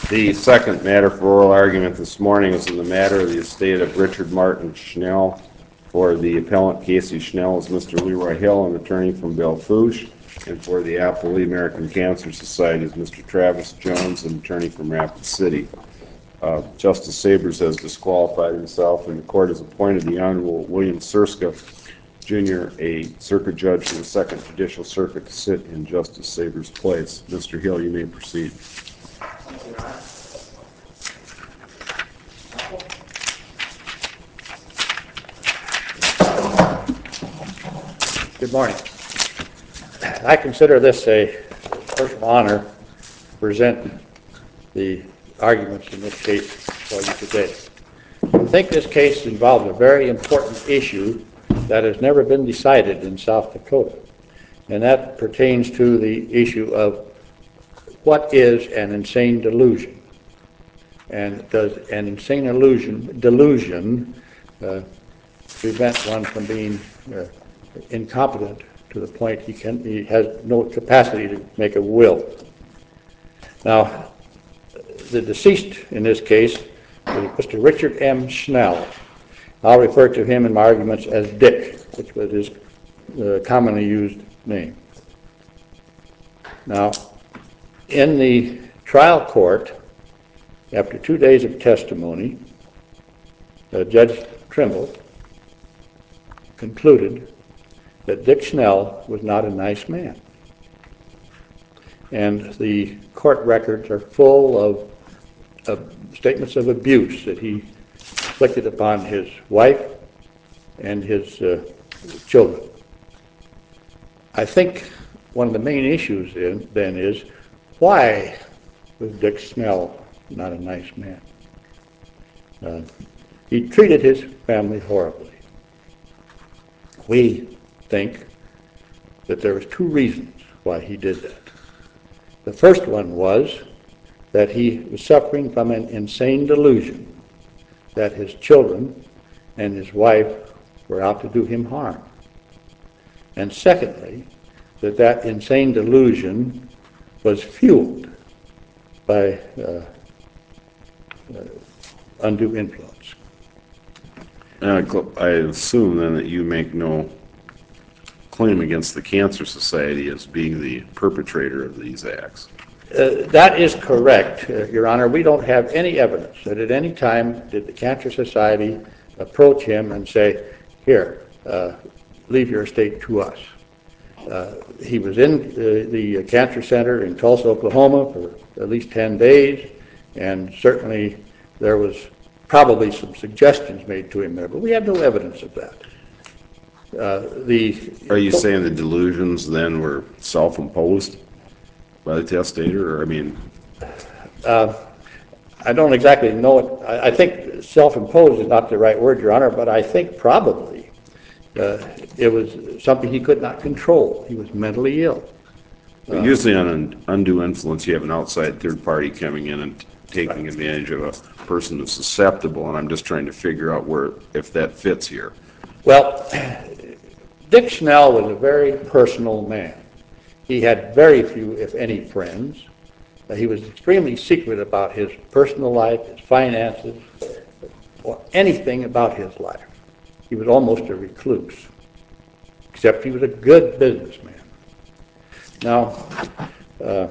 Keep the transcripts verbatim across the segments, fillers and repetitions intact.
The second matter for oral argument this morning is in the matter of the estate of Richard Martin Schnell. For the appellant Casey Schnell is Mister Leroy Hill, an attorney from Belle Fourche, and for the Appellee American Cancer Society is Mister Travis Jones, an attorney from Rapid City. Uh, Justice Sabers has disqualified himself, and the court has appointed the Honorable William Surska, Junior, a circuit judge for the Second Judicial Circuit, to sit in Justice Sabers' place. Mister Hill, you may proceed. Good morning. I consider this a personal honor to present the arguments in this case for you today. I think this case involves a very important issue that has never been decided in South Dakota, and that pertains to the issue of what is an insane delusion, and does an insane illusion, delusion uh, prevent one from being uh, incompetent to the point he can he has no capacity to make a will. Now, the deceased in this case is Mister Richard M. Schnell. I'll refer to him in my arguments as Dick, which was his uh, commonly used name. Now, in the trial court, after two days of testimony, uh, Judge Trimble concluded that Dick Schnell was not a nice man. And the court records are full of, of statements of abuse that he inflicted upon his wife and his uh, children. I think one of the main issues in, then is, why was Dick Schnell not a nice man? Uh, he treated his family horribly. We think that there was two reasons why he did that. The first one was that he was suffering from an insane delusion that his children and his wife were out to do him harm. And secondly, that that insane delusion was fueled by uh, uh, undue influence. Uh, I assume then that you make no claim against the Cancer Society as being the perpetrator of these acts. Uh, that is correct, uh, Your Honor. We don't have any evidence that at any time did the Cancer Society approach him and say, here, uh, leave your estate to us. Uh, he was in uh, the Cancer Center in Tulsa, Oklahoma for at least ten days, and certainly there was probably some suggestions made to him there, but we have no evidence of that. Uh, the Are you saying the delusions then were self-imposed by the testator, or I mean? Uh, I don't exactly know it. I, I think self-imposed is not the right word, Your Honor, but I think probably uh, it was something he could not control. He was mentally ill. Uh, usually on an undue influence, you have an outside third party coming in and taking right. advantage of a person who's susceptible, and I'm just trying to figure out where, if that fits here. Well, Dick Schnell was a very personal man. He had very few, if any, friends. Uh, he was extremely secret about his personal life, his finances, or anything about his life. He was almost a recluse, except he was a good businessman. Now, uh,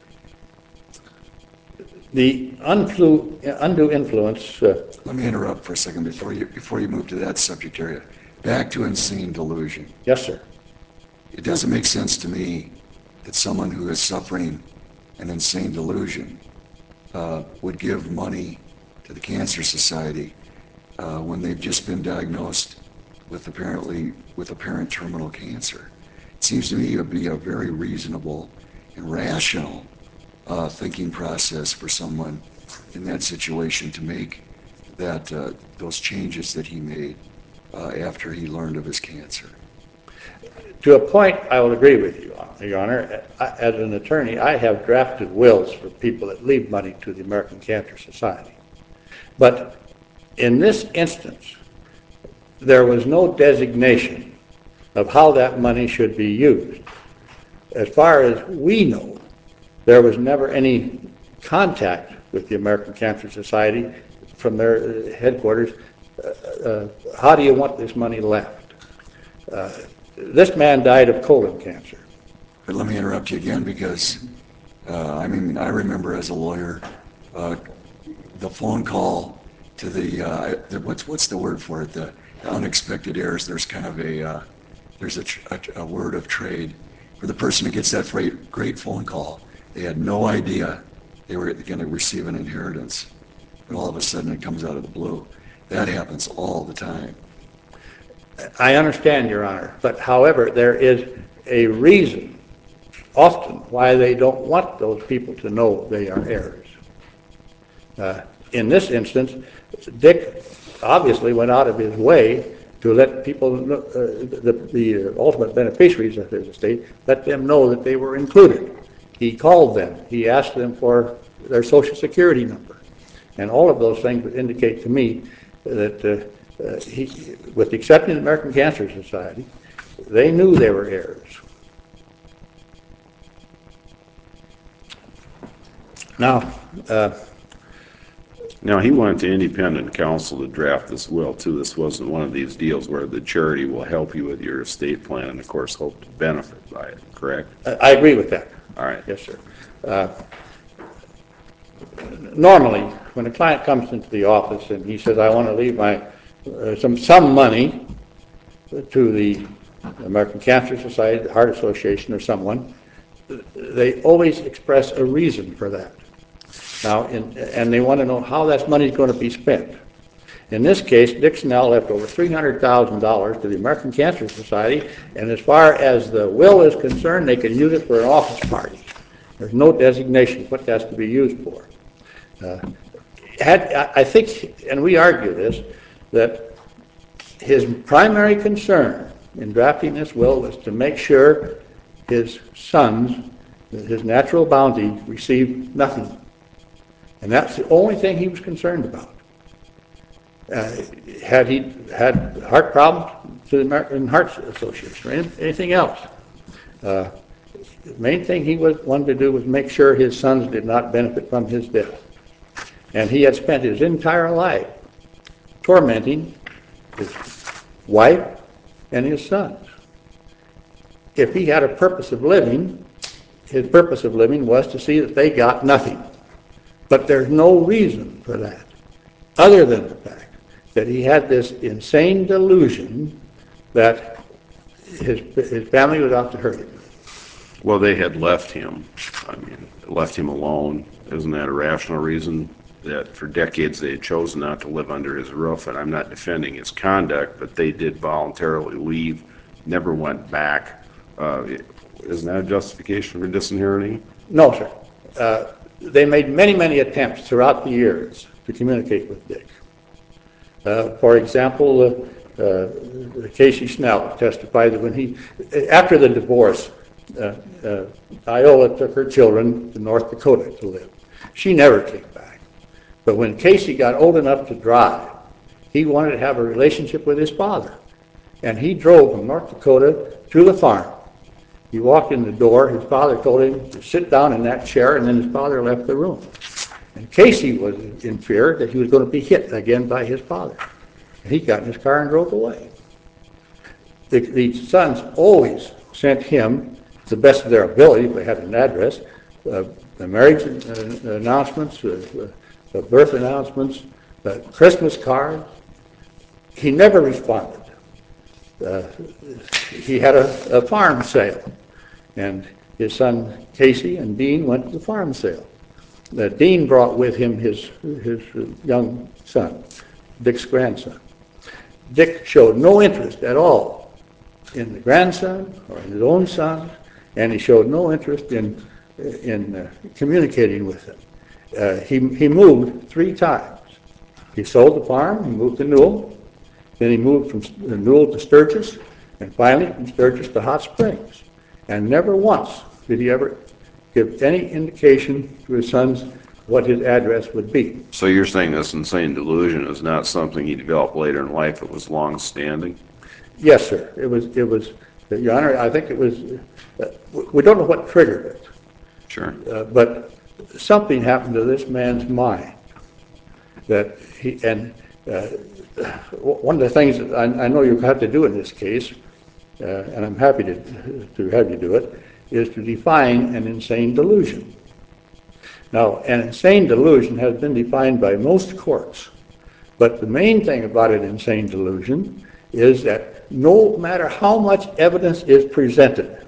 the unflu- undue influence... Uh, Let me interrupt for a second before you, before you move to that subject area. Back to insane delusion. Yes, sir. It doesn't make sense to me that someone who is suffering an insane delusion uh, would give money to the Cancer Society uh, when they've just been diagnosed with apparently with apparent terminal cancer. It seems to me it would be a very reasonable and rational uh, thinking process for someone in that situation to make that uh, those changes that he made uh, after he learned of his cancer. To a point, I will agree with you, Your Honor. As an attorney, I have drafted wills for people that leave money to the American Cancer Society. But in this instance, there was no designation of how that money should be used. As far as we know, there was never any contact with the American Cancer Society from their uh, headquarters, uh, uh, how do you want this money left? Uh, this man died of colon cancer. But let me interrupt you again because, uh, I mean, I remember as a lawyer, uh, the phone call to the, uh, the, what's what's the word for it? The, the unexpected errors. There's kind of a, uh, there's a, tr a, a word of trade for the person who gets that great, great phone call. They had no idea they were going to receive an inheritance, and all of a sudden it comes out of the blue. That happens all the time. I understand, Your Honor, but however, there is a reason often why they don't want those people to know they are heirs. Uh, in this instance, Dick obviously went out of his way to let people, know, uh, the, the ultimate beneficiaries of his estate, let them know that they were included. He called them. He asked them for their Social Security number. And all of those things would indicate to me that uh, uh, he, with the exception of the American Cancer Society, they knew they were heirs. Now, uh, Now, he went to independent counsel to draft this will, too. This wasn't one of these deals where the charity will help you with your estate plan and, of course, hope to benefit by it, correct? I agree with that. All right. Yes, sir. Uh, normally, when a client comes into the office and he says, I want to leave my uh, some some money to the American Cancer Society, the Heart Association, or someone, they always express a reason for that. Now, in, and they want to know how that money is going to be spent. In this case, Dick Schnell left over three hundred thousand dollars to the American Cancer Society, and as far as the will is concerned, they can use it for an office party. There's no designation what that's to be used for. Uh, had, I think, and we argue this, that his primary concern in drafting this will was to make sure his sons, his natural bounty, received nothing. And that's the only thing he was concerned about. Uh, had he had heart problems, to the American Heart Association or anything else, uh, the main thing he was wanted to do was make sure his sons did not benefit from his death. And he had spent his entire life tormenting his wife and his sons. If he had a purpose of living, his purpose of living was to see that they got nothing. But there's no reason for that, other than the fact that he had this insane delusion that his, his family was out to hurt him. Well, they had left him. I mean, left him alone. Isn't that a rational reason that for decades they had chosen not to live under his roof? And I'm not defending his conduct, but they did voluntarily leave, never went back. Uh, isn't that a justification for disinheriting? No, sir. Uh, they made many, many attempts throughout the years to communicate with Dick. Uh, for example, uh, uh, Casey Schnell testified that when he, after the divorce, uh, uh, Iola took her children to North Dakota to live. She never came back. But when Casey got old enough to drive, he wanted to have a relationship with his father. And he drove from North Dakota to the farm. He walked in the door, his father told him to sit down in that chair, and then his father left the room. And Casey was in fear that he was going to be hit again by his father. And he got in his car and drove away. The, the sons always sent him, to the best of their ability, if they had an address, uh, the marriage uh, announcements, uh, uh, birth announcements, uh, Christmas cards. He never responded. Uh, he had a, a farm sale, and his son Casey and Dean went to the farm sale. Uh, Dean brought with him his, his young son, Dick's grandson. Dick showed no interest at all in the grandson or in his own son, and he showed no interest in, in uh, communicating with him. Uh, he, he moved three times. He sold the farm, he moved to Newell, then he moved from Newell to Sturgis, and finally from Sturgis to Hot Springs. And never once did he ever give any indication to his sons what his address would be. So you're saying this insane delusion is not something he developed later in life, it was long-standing? Yes, sir. It was, it was, Your Honor, I think it was, uh, we don't know what triggered it. Sure. Uh, but something happened to this man's mind that he, and uh, one of the things that I, I know you have to do in this case, uh, and I'm happy to, to have you do it, is to define an insane delusion. Now, an insane delusion has been defined by most courts, but the main thing about an insane delusion is that no matter how much evidence is presented,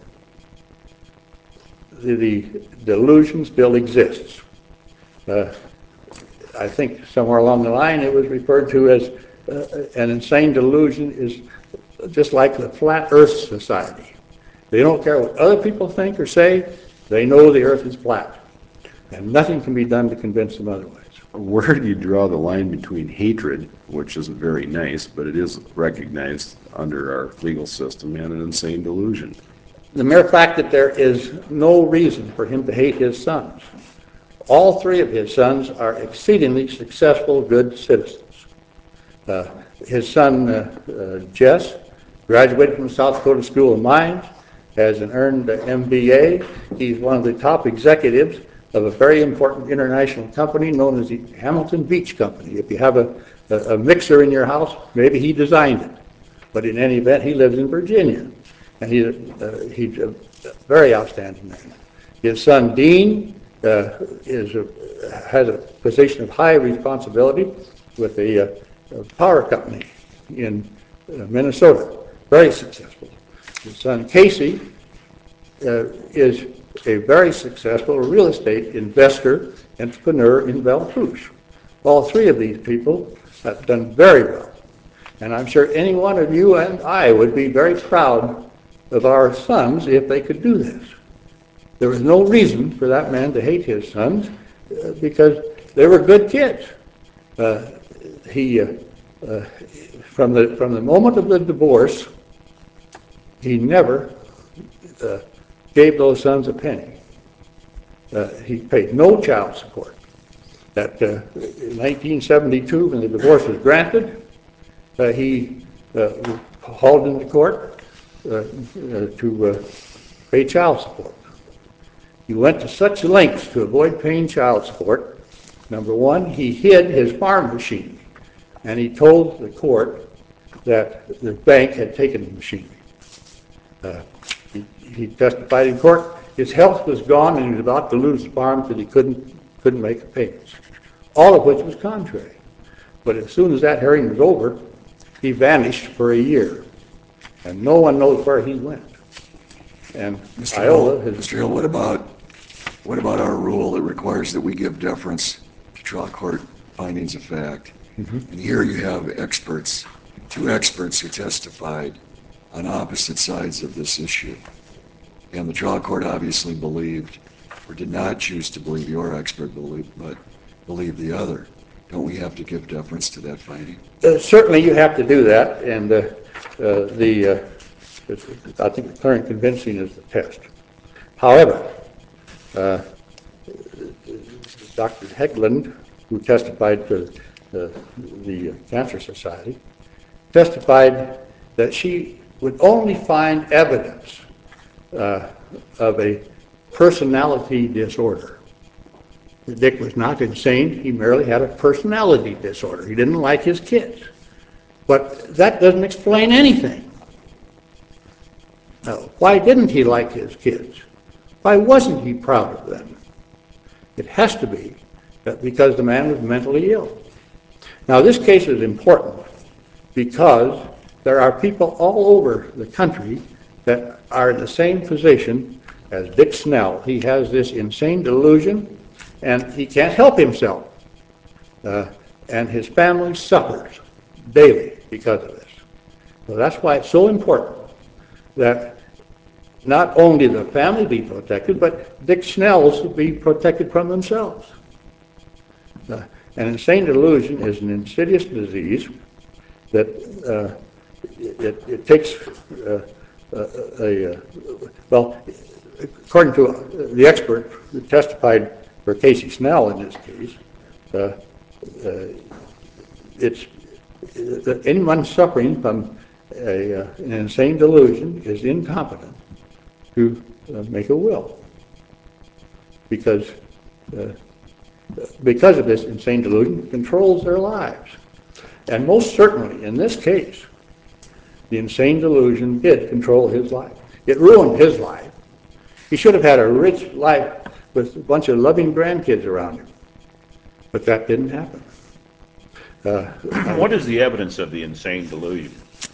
the, the delusion still exists. Uh, I think somewhere along the line it was referred to as uh, an insane delusion is just like the Flat Earth Society. They don't care what other people think or say, they know the earth is flat. And nothing can be done to convince them otherwise. Where do you draw the line between hatred, which isn't very nice, but it is recognized under our legal system, and an insane delusion? The mere fact that there is no reason for him to hate his sons. All three of his sons are exceedingly successful, good citizens. Uh, his son, uh, uh, Jess, graduated from South Dakota School of Mines, has an earned M B A. He's one of the top executives of a very important international company known as the Hamilton Beach Company. If you have a, a, a mixer in your house, maybe he designed it. But in any event, he lives in Virginia, and he, uh, he's a very outstanding man. His son, Dean, uh, is a, has a position of high responsibility with a, uh, a power company in uh, Minnesota, very successful. His son, Casey, uh, is a very successful real estate investor, entrepreneur in Belle Fourche. All three of these people have done very well. And I'm sure any one of you and I would be very proud of our sons if they could do this. There was no reason for that man to hate his sons uh, because they were good kids. Uh, he, uh, uh, from the from the moment of the divorce, he never uh, gave those sons a penny. Uh, he paid no child support. That uh, in nineteen seventy-two, when the divorce was granted, uh, he uh, hauled into court uh, uh, to uh, pay child support. He went to such lengths to avoid paying child support. Number one, he hid his farm machine, and he told the court that the bank had taken the machine. Uh, he, he testified in court. His health was gone, and he was about to lose the farm because he couldn't couldn't make the payments. All of which was contrary. But as soon as that hearing was over, he vanished for a year, and no one knows where he went. And Mister Iola Hill, has. Mister Hill, what about what about our rule that requires that we give deference to trial court findings of fact? Mm-hmm. And here you have experts, two experts who testified on opposite sides of this issue. And the trial court obviously believed, or did not choose to believe your expert, believe, but believe the other. Don't we have to give deference to that finding? Uh, certainly you have to do that, and uh, uh, the uh, I think clear and convincing is the test. However, uh, Doctor Hegland, who testified for uh, the Cancer Society, testified that she would only find evidence uh, of a personality disorder. Dick was not insane, he merely had a personality disorder. He didn't like his kids. But that doesn't explain anything. Now, why didn't he like his kids? Why wasn't he proud of them? It has to be that because the man was mentally ill. Now, this case is important because there are people all over the country that are in the same position as Dick Snell. He has this insane delusion, and he can't help himself. Uh, and his family suffers daily because of this. So that's why it's so important that not only the family be protected, but Dick Snell's be protected from themselves. Uh, an insane delusion is an insidious disease that uh, it, it takes uh, a, a, a, well, according to the expert who testified for Casey Snell in this case, uh, uh, it's uh, anyone suffering from a, uh, an insane delusion is incompetent to uh, make a will, because uh, because of this insane delusion, controls their lives. And most certainly, in this case, the insane delusion did control his life. It ruined his life. He should have had a rich life with a bunch of loving grandkids around him. But that didn't happen. Uh, What is the evidence of the insane delusion?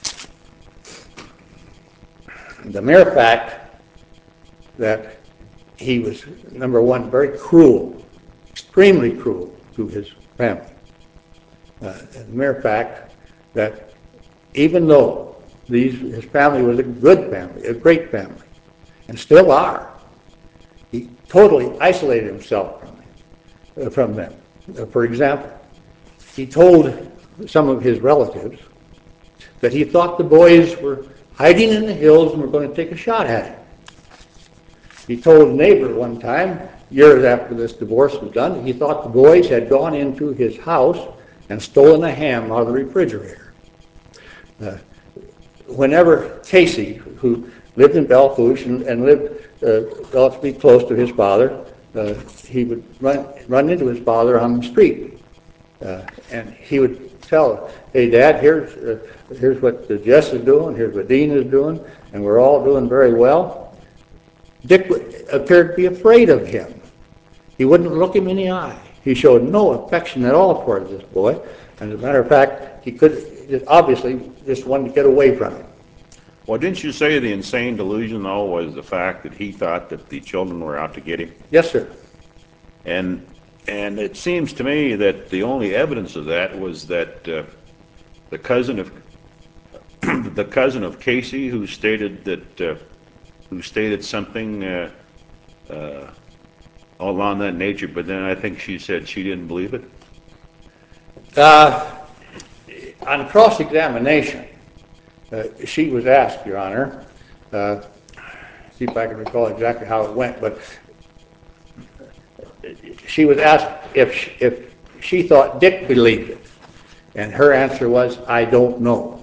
the mere fact that he was, number one, very cruel, extremely cruel to his family. Uh, the mere fact that even though these, his family was a good family, a great family, and still are, he totally isolated himself from them. Uh, from them. Uh, for example, he told some of his relatives that he thought the boys were hiding in the hills and were going to take a shot at him. He told a neighbor one time, years after this divorce was done, he thought the boys had gone into his house and stolen a ham out of the refrigerator. Uh, whenever Casey, who lived in Belle Fourche and, and lived uh, relatively close to his father, uh, he would run, run into his father on the street. Uh, and he would tell, hey, Dad, here's, uh, here's what uh, Jess is doing, here's what Dean is doing, and we're all doing very well. Dick appeared to be afraid of him. He wouldn't look him in the eye. He showed no affection at all toward this boy. And as a matter of fact, he could just obviously just wanted to get away from him. Well, didn't you say the insane delusion, though, was the fact that he thought that the children were out to get him? Yes, sir. And and it seems to me that the only evidence of that was that uh, the cousin of the cousin of Casey, who stated that uh, who stated something uh, uh, along that nature, but then I think she said she didn't believe it. Uh, on cross-examination, uh, she was asked, Your Honor, uh, see if I can recall exactly how it went, but she was asked if she, if she thought Dick believed it, and her answer was, I don't know.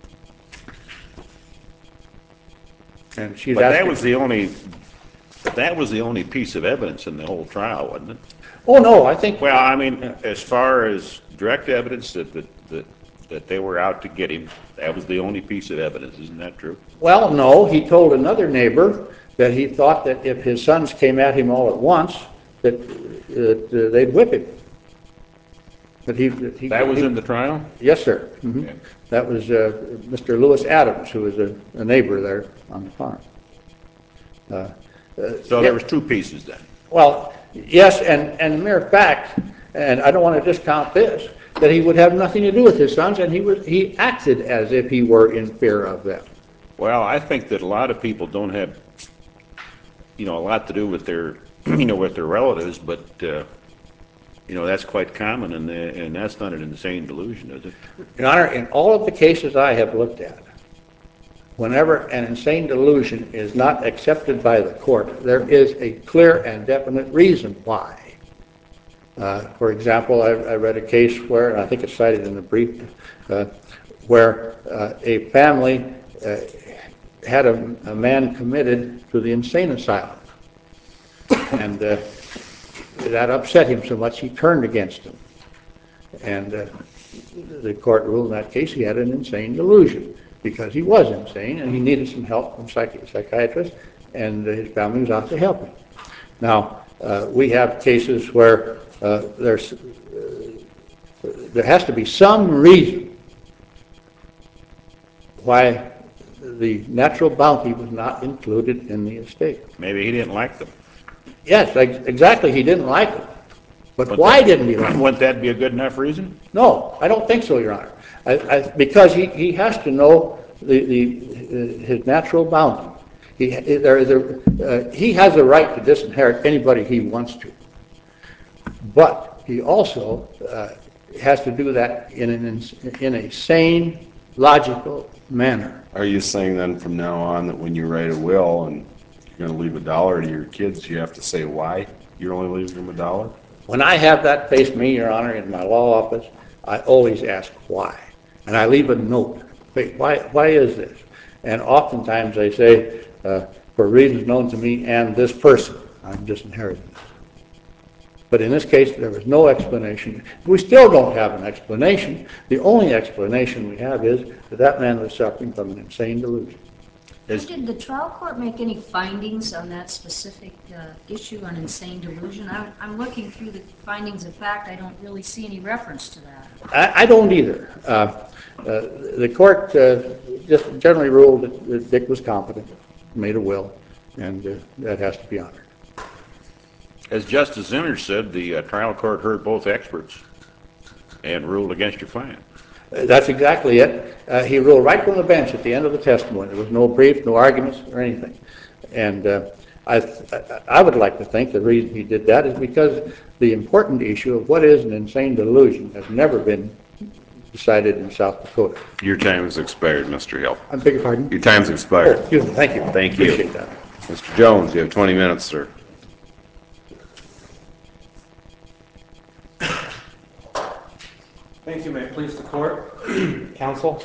And she's But that asking, was the only but that was the only piece of evidence in the whole trial, wasn't it? oh no, I think, Well, I mean, as far as direct evidence that that that, that they were out to get him, that was the only piece of evidence. Isn't that true? well, no, he told another neighbor that he thought that if his sons came at him all at once, that, that uh, they'd whip him. That he, that he, That was he- in the trial? Yes, sir. Mhm. Okay. That was uh, Mister Lewis Adams, who was a, a neighbor there on the farm. Uh, uh, So yeah, there was two pieces then. well, yes, and, and mere fact, and I don't want to discount this, that he would have nothing to do with his sons, and he was he acted as if he were in fear of them. Well, I think that a lot of people don't have, you know, a lot to do with their, you know, with their relatives, but, uh, you know, that's quite common, and, the, and that's not an insane delusion, is it? Your Honor, in all of the cases I have looked at, whenever an insane delusion is not accepted by the court, there is a clear and definite reason why. Uh, for example, I, I read a case where, and I think it's cited in the brief, uh, where uh, a family uh, had a, a man committed to the insane asylum. And uh, that upset him so much he turned against him. And uh, the court ruled in that case he had an insane delusion because he was insane and he needed some help from psychi- psychiatrists, and uh, his family was out to help him. Now, uh, we have cases where uh, there's, uh, there has to be some reason why the natural bounty was not included in the estate. Maybe he didn't like them. Yes, ex- exactly, he didn't like it. But Wouldn't why that- didn't he like it? Wouldn't that be a good enough reason? No, I don't think so, Your Honor. I, I, because he, he has to know the, the, uh, his natural bounty. He, there is a, uh, he has a right to disinherit anybody he wants to. But he also uh, has to do that in, an, in a sane, logical manner. Are you saying then from now on that when you write a will and you're going to leave a dollar to your kids, you have to say why you're only leaving them a dollar? When I have that face me, Your Honor, in my law office, I always ask why. And I leave a note. Wait, why, why is this? And oftentimes they say, uh, for reasons known to me and this person, I'm disinheriting this. But in this case, there was no explanation. We still don't have an explanation. The only explanation we have is that that man was suffering from an insane delusion. Did the trial court make any findings on that specific uh, issue on insane delusion? I'm, I'm looking through the findings of fact. I don't really see any reference to that. I, I don't either. Uh, uh, the court uh, just generally ruled that, that Dick was competent, made a will, and uh, that has to be honored. As Justice Zinner said, the uh, trial court heard both experts and ruled against your client. Uh, That's exactly it. Uh, he ruled right from the bench at the end of the testimony. There was no brief, no arguments, or anything. And uh, I, I would like to think the reason he did that is because the important issue of what is an insane delusion has never been decided in South Dakota. Your time has expired, Mister Hill. I beg your pardon? Your time's Oh, expired. excuse me. Thank you. Thank you. Appreciate that. Mister Jones, you have twenty minutes, sir. Thank you. May it please the court, counsel.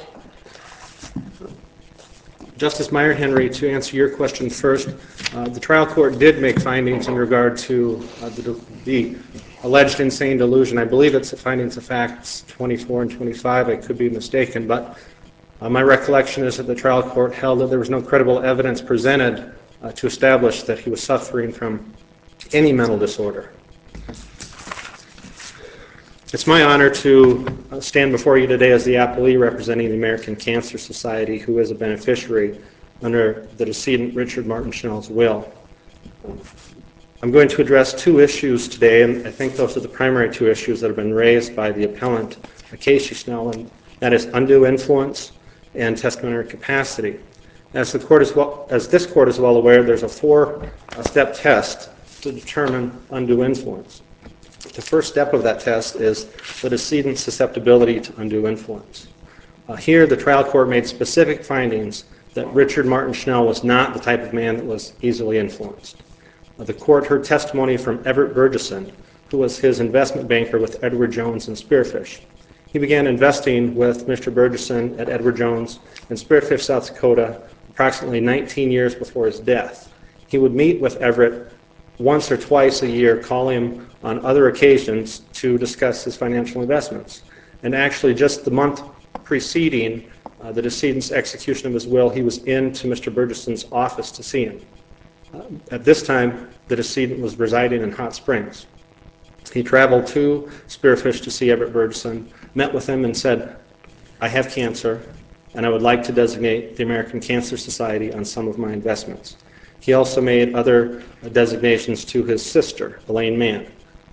Justice Meyer Henry, to answer your question first, uh, the trial court did make findings in regard to uh, the, the alleged insane delusion. I believe it's the findings of facts twenty-four and twenty-five. I could be mistaken, but uh, my recollection is that the trial court held that there was no credible evidence presented uh, to establish that he was suffering from any mental disorder. It's my honor to uh, stand before you today as the appellee representing the American Cancer Society, who is a beneficiary under the decedent Richard Martin Schnell's will. I'm going to address two issues today, and I think those are the primary two issues that have been raised by the appellant, Casey Schnell, and that is undue influence and testamentary capacity. As the court is well, as this court is well aware, there's a four-step test to determine undue influence. The first step of that test is the decedent's susceptibility to undue influence. Uh, here, the trial court made specific findings that Richard Martin Schnell was not the type of man that was easily influenced. Uh, the court heard testimony from Everett Burgesson, who was his investment banker with Edward Jones and Spearfish. He began investing with Mister Burgesson at Edward Jones in Spearfish, South Dakota, approximately nineteen years before his death. He would meet with Everett once or twice a year, call him on other occasions to discuss his financial investments. And actually, just the month preceding uh, the decedent's execution of his will, he was into Mister Burgesson's office to see him. Uh, at this time, the decedent was residing in Hot Springs. He traveled to Spearfish to see Everett Burgesson, met with him and said, "I have cancer, and I would like to designate the American Cancer Society on some of my investments." He also made other designations to his sister, Elaine Mann.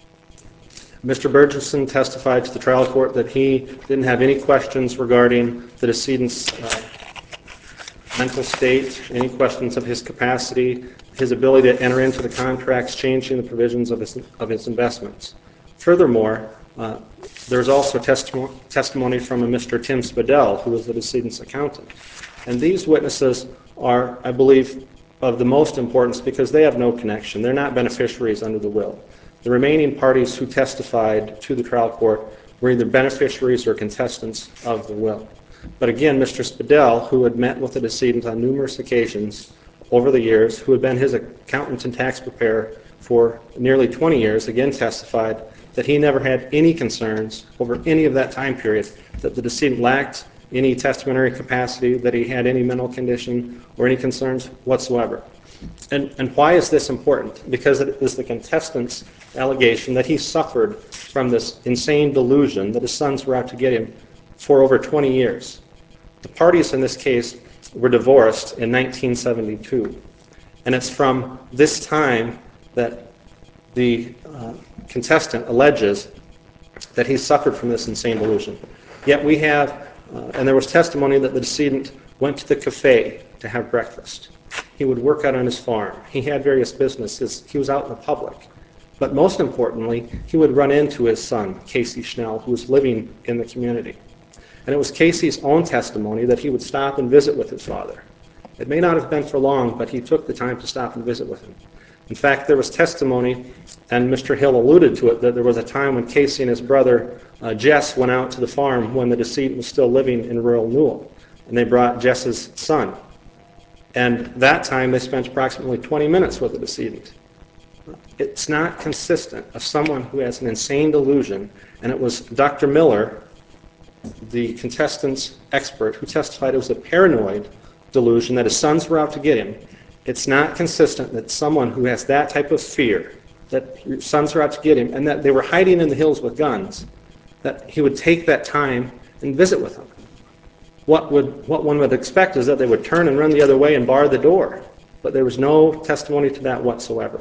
Mister Burgesson testified to the trial court that he didn't have any questions regarding the decedent's uh, mental state, any questions of his capacity, his ability to enter into the contracts, changing the provisions of his, of his investments. Furthermore, uh, there's also testi- testimony from a Mister Tim Spadell, who was the decedent's accountant. And these witnesses are, I believe, of the most importance because they have no connection. They're not beneficiaries under the will. The remaining parties who testified to the trial court were either beneficiaries or contestants of the will. But again, Mister Spadell, who had met with the decedent on numerous occasions over the years, who had been his accountant and tax preparer for nearly twenty years, again testified that he never had any concerns over any of that time period, that the decedent lacked any testamentary capacity, that he had any mental condition or any concerns whatsoever. And, and why is this important? Because it is the contestant's allegation that he suffered from this insane delusion that his sons were out to get him for over twenty years. The parties in this case were divorced in nineteen seventy-two. And it's from this time that the uh, contestant alleges that he suffered from this insane delusion. Yet we have Uh, and there was testimony that the decedent went to the cafe to have breakfast. He would work out on his farm. He had various businesses. He was out in the public. But most importantly, he would run into his son, Casey Schnell, who was living in the community. And it was Casey's own testimony that he would stop and visit with his father. It may not have been for long, but he took the time to stop and visit with him. In fact, there was testimony, and Mister Hill alluded to it, that there was a time when Casey and his brother, uh, Jess, went out to the farm when the decedent was still living in rural Newell, and they brought Jess's son. And that time they spent approximately twenty minutes with the decedent. It's not consistent of someone who has an insane delusion, and it was Doctor Miller, the contestant's expert, who testified it was a paranoid delusion that his sons were out to get him. It's not consistent that someone who has that type of fear, that your sons are out to get him, and that they were hiding in the hills with guns, that he would take that time and visit with them. What would what one would expect is that they would turn and run the other way and bar the door, but there was no testimony to that whatsoever.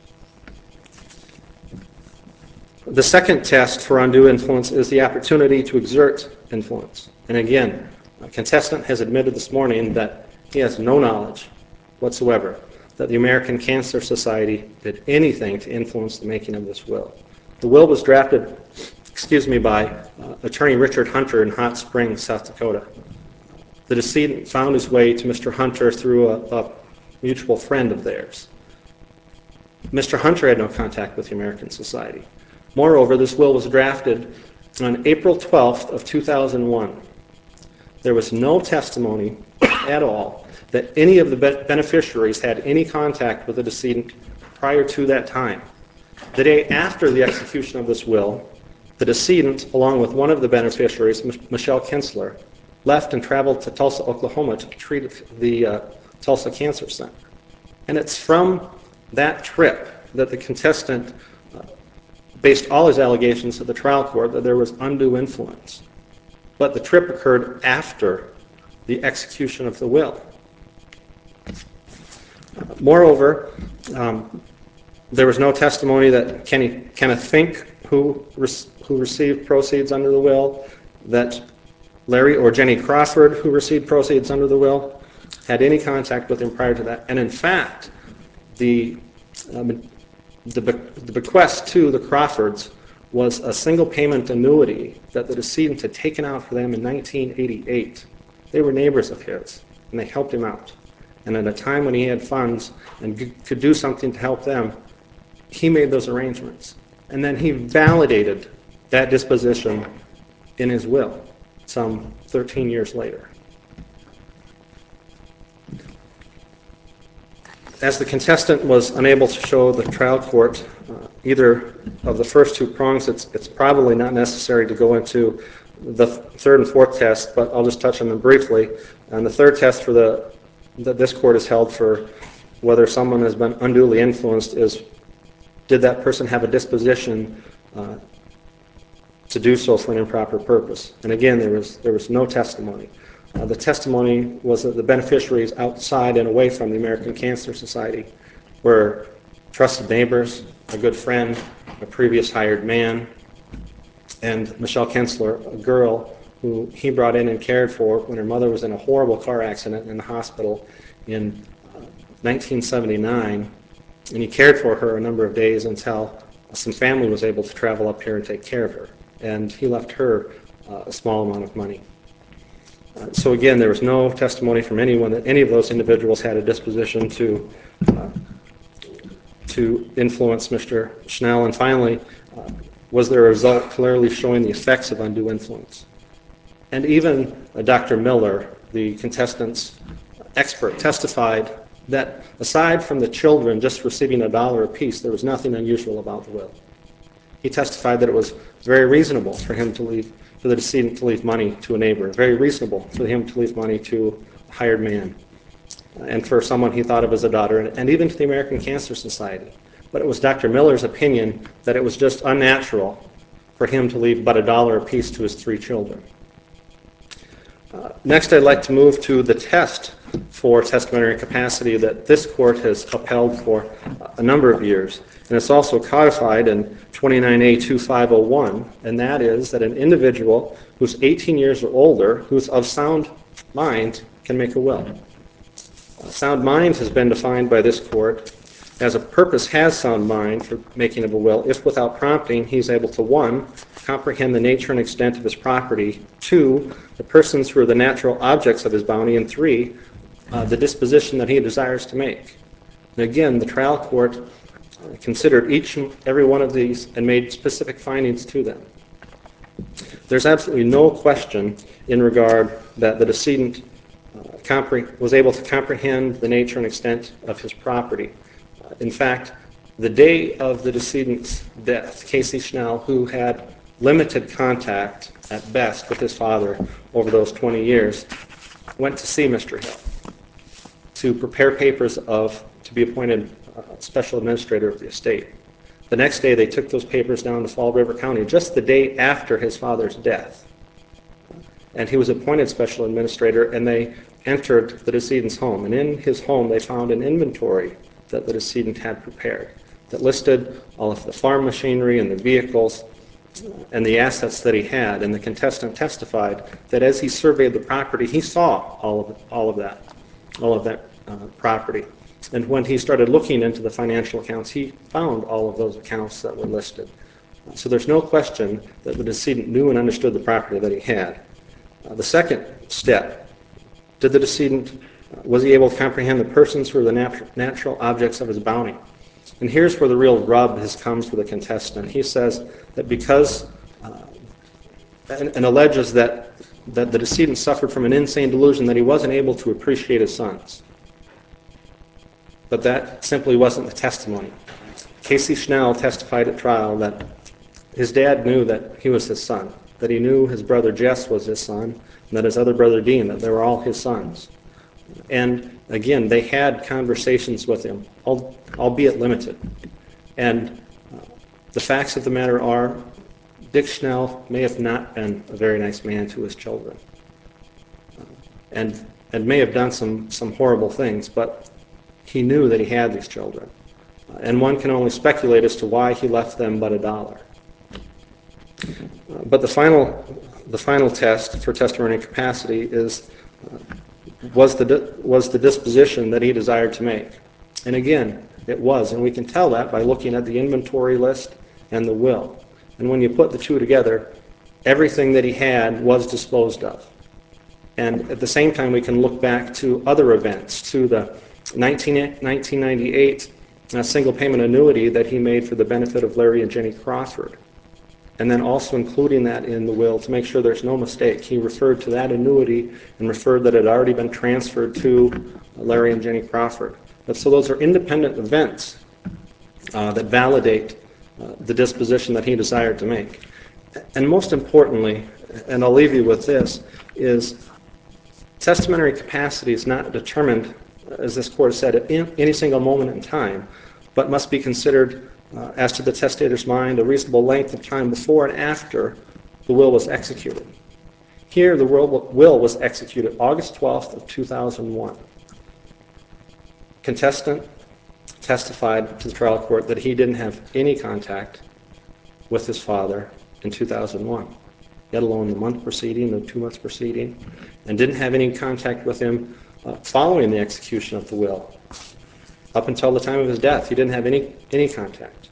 The second test for undue influence is the opportunity to exert influence. And again, a contestant has admitted this morning that he has no knowledge whatsoever that the American Cancer Society did anything to influence the making of this will. The will was drafted, excuse me, by uh, attorney Richard Hunter in Hot Springs, South Dakota. The decedent found his way to Mister Hunter through a, a mutual friend of theirs. Mister Hunter had no contact with the American Society. Moreover, this will was drafted on April twelfth of two thousand one. There was no testimony at all that any of the beneficiaries had any contact with the decedent prior to that time. The day after the execution of this will, the decedent, along with one of the beneficiaries, Michelle Kinsler, left and traveled to Tulsa, Oklahoma to treat at the uh, Tulsa Cancer Center. And it's from that trip that the contestant uh, based all his allegations at the trial court that there was undue influence. But the trip occurred after the execution of the will. Moreover, um, there was no testimony that Kenny, Kenneth Fink, who, re who received proceeds under the will, that Larry or Jenny Crawford, who received proceeds under the will, had any contact with him prior to that. And in fact, the, um, the, be the bequest to the Crawfords was a single payment annuity that the decedent had taken out for them in nineteen eighty-eight. They were neighbors of his, and they helped him out. And at a time when he had funds and could do something to help them, he made those arrangements. And then he validated that disposition in his will some thirteen years later. As the contestant was unable to show the trial court uh, either of the first two prongs, it's, it's probably not necessary to go into the third and fourth test, but I'll just touch on them briefly. And the third test for the that this court has held for whether someone has been unduly influenced is, did that person have a disposition uh, to do so for an improper purpose? And again, there was there was no testimony. Uh, the testimony was that the beneficiaries outside and away from the American Cancer Society were trusted neighbors, a good friend, a previous hired man, and Michelle Kinsler, a girl who he brought in and cared for when her mother was in a horrible car accident in the hospital in uh, nineteen seventy-nine. And he cared for her a number of days until some family was able to travel up here and take care of her. And he left her uh, a small amount of money. Uh, so again, there was no testimony from anyone that any of those individuals had a disposition to uh, to influence Mister Schnell. And finally, uh, was there a result clearly showing the effects of undue influence? And even uh, Doctor Miller, the contestant's expert, testified that aside from the children just receiving a dollar apiece, there was nothing unusual about the will. He testified that it was very reasonable for him to leave, for the decedent to leave money to a neighbor, very reasonable for him to leave money to a hired man, and for someone he thought of as a daughter, and, and even to the American Cancer Society. But it was Doctor Miller's opinion that it was just unnatural for him to leave but a dollar apiece to his three children. Uh, next, I'd like to move to the test for testamentary capacity that this court has upheld for a number of years. And it's also codified in twenty-nine A twenty-five oh one, and that is that an individual who's eighteen years or older, who's of sound mind, can make a will. Uh, sound mind has been defined by this court as a purpose has sound mind for making of a will if without prompting he's able to, one, comprehend the nature and extent of his property, two, the persons who are the natural objects of his bounty, and three, uh, the disposition that he desires to make. And again, the trial court uh, considered each and every one of these and made specific findings to them. There's absolutely no question in regard that the decedent uh, was able to comprehend the nature and extent of his property. Uh, in fact, the day of the decedent's death, Casey Schnell, who had limited contact at best with his father over those twenty years, went to see Mister Hill to prepare papers of to be appointed uh, special administrator of the estate. The next day, they took those papers down to Fall River County, just the day after his father's death. And he was appointed special administrator, and they entered the decedent's home. And in his home, they found an inventory that the decedent had prepared that listed all of the farm machinery and the vehicles and the assets that he had. And the contestant testified that as he surveyed the property, he saw all of, all of that, all of that uh, property. And when he started looking into the financial accounts, he found all of those accounts that were listed. So there's no question that the decedent knew and understood the property that he had. Uh, the second step, did the decedent, uh, was he able to comprehend the persons who were the nat- natural objects of his bounty? And here's where the real rub has come for the contestant. He says that because, uh, and, and alleges that, that the decedent suffered from an insane delusion that he wasn't able to appreciate his sons. But that simply wasn't the testimony. Casey Schnell testified at trial that his dad knew that he was his son, that he knew his brother Jess was his son, and that his other brother Dean, that they were all his sons. And again, they had conversations with him, albeit limited. And uh, the facts of the matter are, Dick Schnell may have not been a very nice man to his children, uh, and and may have done some some horrible things, but he knew that he had these children. Uh, and one can only speculate as to why he left them but a dollar. Uh, but the final, the final test for testimony capacity is, uh, was, the, was the disposition that he desired to make. And again, it was, and we can tell that by looking at the inventory list and the will. And when you put the two together, everything that he had was disposed of. And at the same time, we can look back to other events, to the nineteen ninety-eight uh, single payment annuity that he made for the benefit of Larry and Jenny Crawford. And then also including that in the will to make sure there's no mistake. He referred to that annuity and referred that it had already been transferred to Larry and Jenny Crawford. But so those are independent events uh, that validate uh, the disposition that he desired to make. And most importantly, and I'll leave you with this, is testamentary capacity is not determined, as this court said, at any single moment in time, but must be considered uh, as to the testator's mind a reasonable length of time before and after the will was executed. Here, the will, will was executed August twelfth of two thousand one. Contestant testified to the trial court that he didn't have any contact with his father in two thousand one, let alone the month preceding, the two months preceding, and didn't have any contact with him Uh, following the execution of the will. Up until the time of his death, he didn't have any, any contact.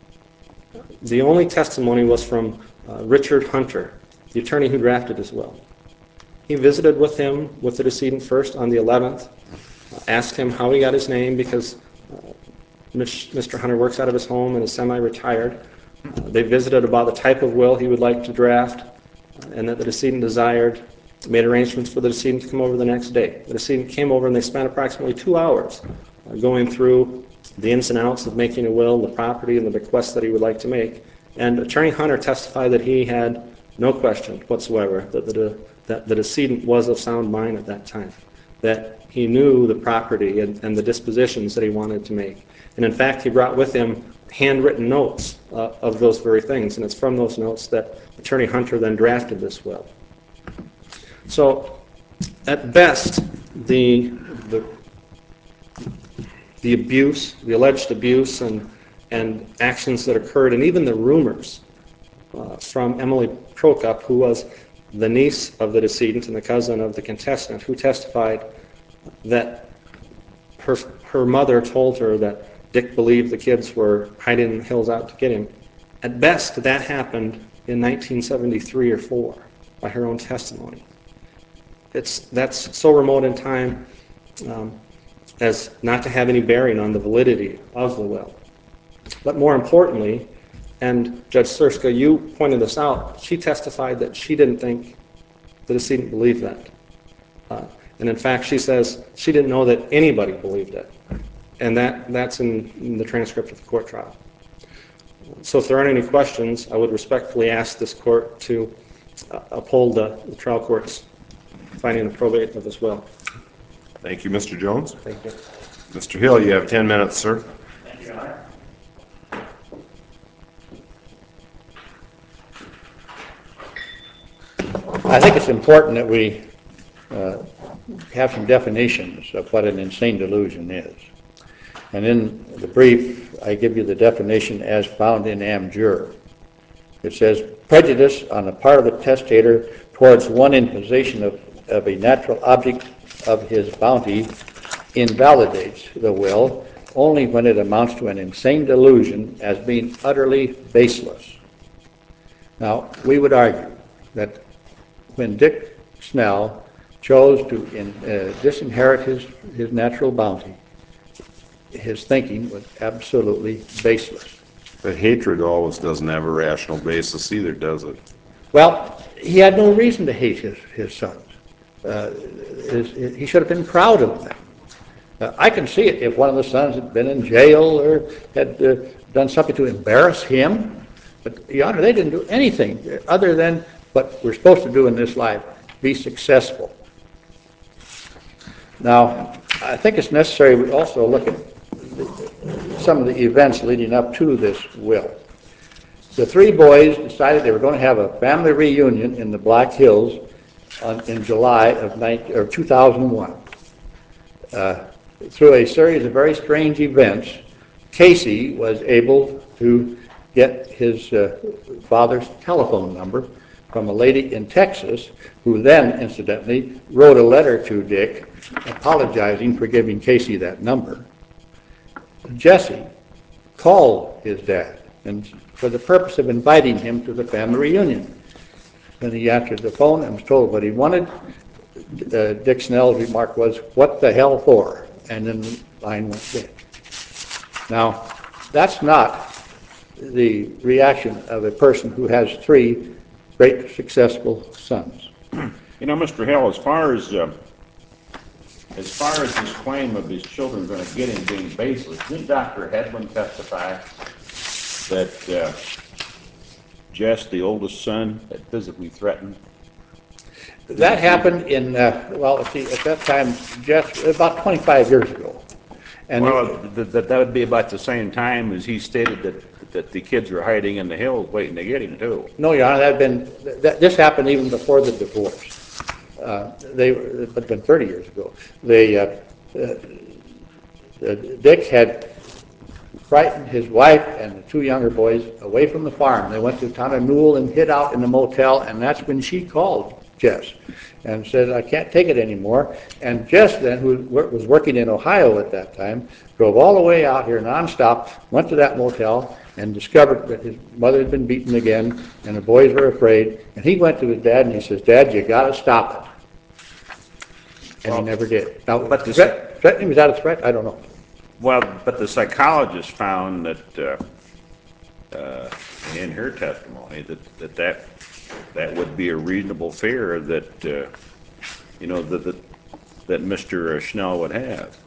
The only testimony was from uh, Richard Hunter, the attorney who drafted his will. He visited with him, with the decedent first on the eleventh, uh, asked him how he got his name because uh, Mister Hunter works out of his home and is semi-retired. Uh, they visited about the type of will he would like to draft uh, and that the decedent desired. Made arrangements for the decedent to come over the next day. The decedent came over and they spent approximately two hours uh, going through the ins and outs of making a will, the property, and the bequests that he would like to make. And Attorney Hunter testified that he had no question whatsoever that the, that the decedent was of sound mind at that time, that he knew the property and, and the dispositions that he wanted to make. And in fact, he brought with him handwritten notes uh, of those very things, and it's from those notes that Attorney Hunter then drafted this will. So, at best, the, the the abuse, the alleged abuse, and and actions that occurred, and even the rumors uh, from Emily Prokup, who was the niece of the decedent and the cousin of the contestant, who testified that her her mother told her that Dick believed the kids were hiding in the hills out to get him. At best, that happened in nineteen seventy-three or four by her own testimony. It's, that's so remote in time um, as not to have any bearing on the validity of the will. But more importantly, and Judge Surska, you pointed this out, she testified that she didn't think the decedent believed that. Uh, and in fact, she says she didn't know that anybody believed it. and that, that's in, in the transcript of the court trial. So if there aren't any questions, I would respectfully ask this court to uh, uphold the, the trial court's finding the probate of this will. Thank you, Mister Jones. Thank you. Mister Hill, you have ten minutes, sir. Thank you, Your Honor. I think it's important that we uh, have some definitions of what an insane delusion is. And in the brief, I give you the definition as found in Amjur. It says, prejudice on the part of the testator towards one in possession of, of a natural object of his bounty invalidates the will only when it amounts to an insane delusion as being utterly baseless. Now, we would argue that when Dick Snell chose to in, uh, disinherit his, his natural bounty, his thinking was absolutely baseless. But hatred always doesn't have a rational basis either, does it? Well, he had no reason to hate his, his sons. Uh, his, he should have been proud of them. Uh, I can see it if one of the sons had been in jail or had uh, done something to embarrass him. But, Your Honor, they didn't do anything other than what we're supposed to do in this life, be successful. Now, I think it's necessary we also look at the, some of the events leading up to this will. The three boys decided they were going to have a family reunion in the Black Hills on, in July of nineteen, or two thousand one. Uh, through a series of very strange events, Casey was able to get his uh, father's telephone number from a lady in Texas, who then, incidentally, wrote a letter to Dick apologizing for giving Casey that number. Jesse called his dad and for the purpose of inviting him to the family reunion. When he answered the phone and was told what he wanted, uh, Dick Snell's remark was, "What the hell for?" And then the line went dead. Now, that's not the reaction of a person who has three great successful sons. You know, Mister Hill, as far as uh, as far as this claim of his children going to get him being baseless, didn't Doctor Hedlund testify that uh, Jess, the oldest son, had physically threatened? That happened in, uh, well, let's see, at that time, Jess, about twenty-five years ago. And Well, th- th- that would be about the same time as he stated that that the kids were hiding in the hills waiting to get him, too. No, Your Honor, that had been, that, this happened even before the divorce. Uh, they, it had been thirty years ago. They, uh, uh, uh, Dick had frightened his wife and the two younger boys away from the farm. They went to Tonanul and hid out in the motel, and that's when she called Jess and said, "I can't take it anymore." And Jess then, who was working in Ohio at that time, drove all the way out here nonstop, went to that motel, and discovered that his mother had been beaten again, and the boys were afraid. And he went to his dad and he says, "Dad, you got to stop it." And Well, he never did. Now, but the- threat, threatening was that a threat? I don't know. Well, but the psychologist found that uh, uh, in her testimony that that, that that would be a reasonable fear that uh, you know that that, that Mister Schnell would have.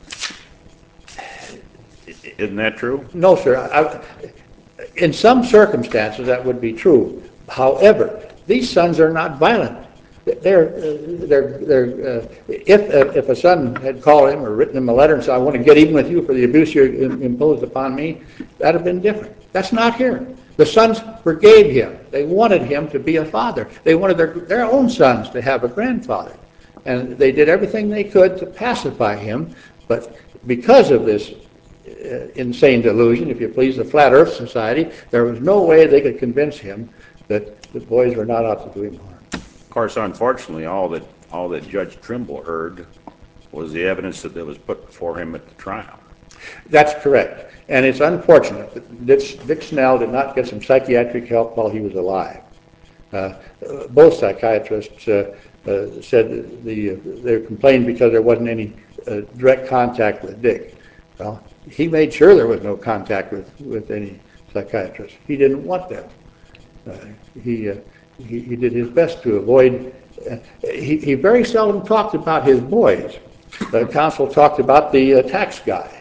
Isn't that true? No, sir. I, I, in some circumstances, that would be true. However, these sons are not violent. They're, uh, they're, they're, uh, if, uh, if a son had called him or written him a letter and said, "I want to get even with you for the abuse you imposed upon me," that would have been different. That's not here. The sons forgave him. They wanted him to be a father. They wanted their, their own sons to have a grandfather. And they did everything they could to pacify him, but because of this uh, insane delusion, if you please, the Flat Earth Society, there was no way they could convince him that the boys were not out to do him harm. Of course, unfortunately, all that all that Judge Trimble heard was the evidence that was put before him at the trial. That's correct. And it's unfortunate that Dick, Dick Snell did not get some psychiatric help while he was alive. Uh, both psychiatrists uh, uh, said the, uh, they complained because there wasn't any uh, direct contact with Dick. Well, he made sure there was no contact with, with any psychiatrist. He didn't want them. Uh, he, uh, he, he did his best to avoid, uh, he, he very seldom talked about his boys. The counsel talked about the uh, tax guy.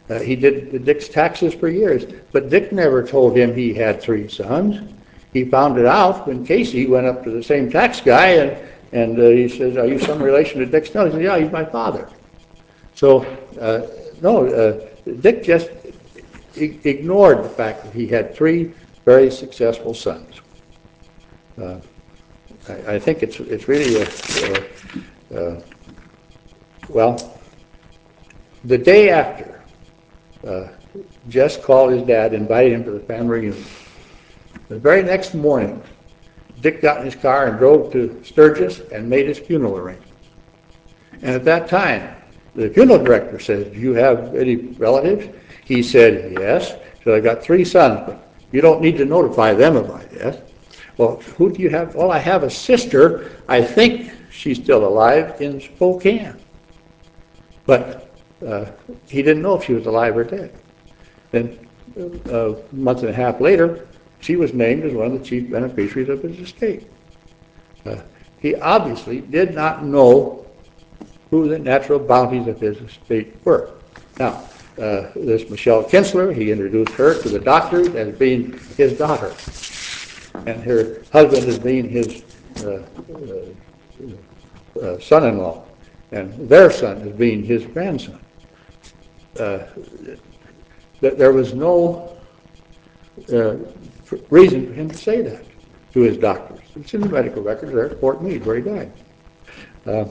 Uh, he did Dick's taxes for years, but Dick never told him he had three sons. He found it out when Casey went up to the same tax guy, and, and uh, he says, are you some relation to Dick Snell? He said, yeah, he's my father. So, uh, no, uh, Dick just I- ignored the fact that he had three very successful sons. Uh, I, I think it's it's really a, a, a well, the day after, uh, Jess called his dad, invited him to the family reunion. The very next morning, Dick got in his car and drove to Sturgis and made his funeral arrangements. And at that time, the funeral director says, do you have any relatives? He said, yes. He said, I've got three sons, but you don't need to notify them of my death. Well, who do you have? Well, I have a sister. I think she's still alive in Spokane. But uh, he didn't know if she was alive or dead. Then uh, a month and a half later, she was named as one of the chief beneficiaries of his estate. Uh, he obviously did not know who the natural bounties of his estate were. Now, uh, this Michelle Kinsler, he introduced her to the doctors as being his daughter, and her husband as being his uh, uh, uh, son-in-law, and their son as being his grandson. Uh, th- there was no uh, reason for him to say that to his doctors. It's in the medical records there at Fort Meade where he died. Uh,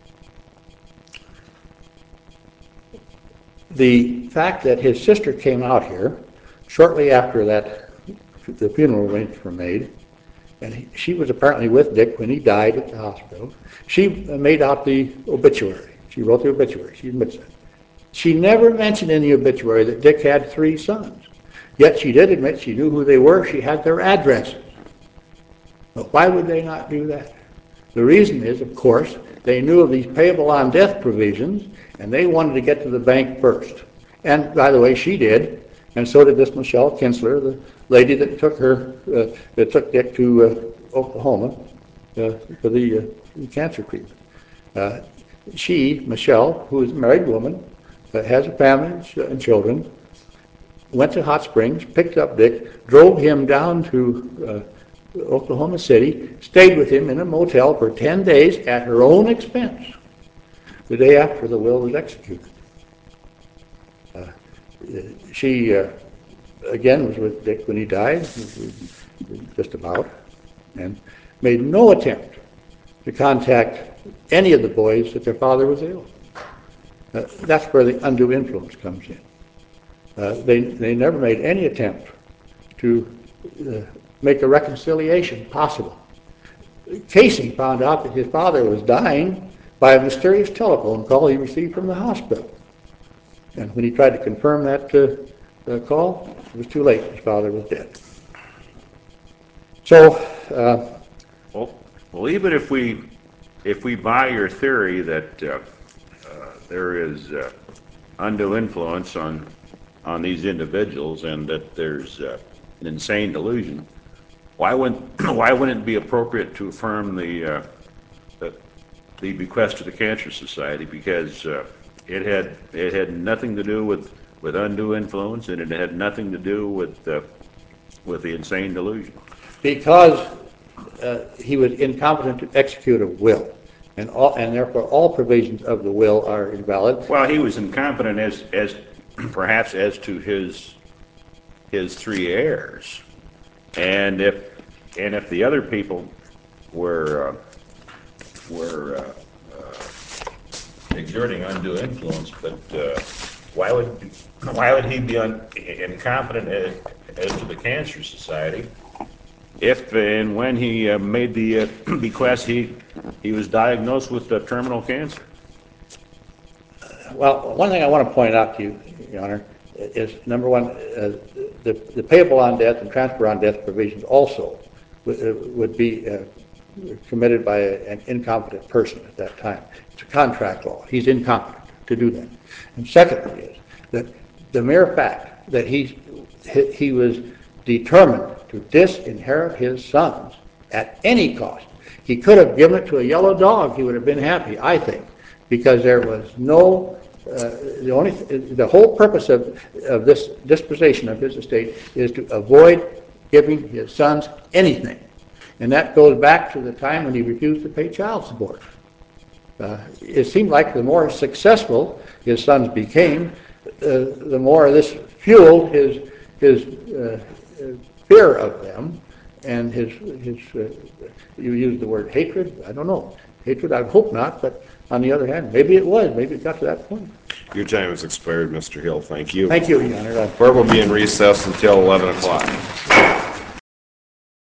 the fact that his sister came out here shortly after that, the funeral arrangements were made, and he, she was apparently with Dick when he died at the hospital. She made out the obituary. She wrote the obituary. She admits that. She never mentioned in the obituary that Dick had three sons. Yet she did admit she knew who they were. She had their addresses. But why would they not do that? The reason is, of course, they knew of these payable on death provisions, and they wanted to get to the bank first. And, by the way, she did, and so did this Michelle Kinsler, the lady that took her, uh, that took Dick to uh, Oklahoma uh, for the uh, cancer treatment. Uh, she, Michelle, who is a married woman, uh, has a family and, ch- and children, went to Hot Springs, picked up Dick, drove him down to uh, Oklahoma City, stayed with him in a motel for ten days at her own expense, the day after the will was executed. Uh, she, uh, again, was with Dick when he died, just about, and made no attempt to contact any of the boys that their father was ill. Uh, that's where the undue influence comes in. Uh, they, they never made any attempt to uh, make a reconciliation possible. Casey found out that his father was dying by a mysterious telephone call he received from the hospital. And when he tried to confirm that uh, uh, call, it was too late. His father was dead. So, uh, Well, well, even if we, if we buy your theory that uh, uh, there is uh, undue influence on on these individuals and that there's uh, an insane delusion, why wouldn't why wouldn't it be appropriate to affirm the uh, the, the bequest to the Cancer Society? Because uh, it had it had nothing to do with, with undue influence, and it had nothing to do with uh, with the insane delusion. because uh, he was incompetent to execute a will, and all, and therefore all provisions of the will are invalid. Well, he was incompetent as as perhaps as to his his three heirs, and if and if the other people were uh, were uh, uh, exerting undue influence, but uh, why would why would he be un, incompetent as, as to the Cancer Society if and when he uh, made the uh, bequest he he was diagnosed with uh, terminal cancer? Well, one thing I want to point out to you, Your Honor, is number one, uh, the, the payable on death and transfer on death provisions also would, uh, would be uh, committed by a, an incompetent person at that time. It's a contract law. He's incompetent to do that. And secondly is that the mere fact that he, he, he was determined to disinherit his sons at any cost. He could have given it to a yellow dog. He would have been happy, I think, because there was no uh, the only, the whole purpose of, of this disposition of his estate is to avoid giving his sons anything. And that goes back to the time when he refused to pay child support. Uh, it seemed like the more successful his sons became, uh, the more this fueled his, his uh, fear of them and his, his uh, you used the word hatred, I don't know. Hatred, I hope not, but on the other hand, maybe it was, maybe it got to that point. Your time has expired, Mister Hill. Thank you. Thank you, Your Honor. Court will be in recess until eleven o'clock.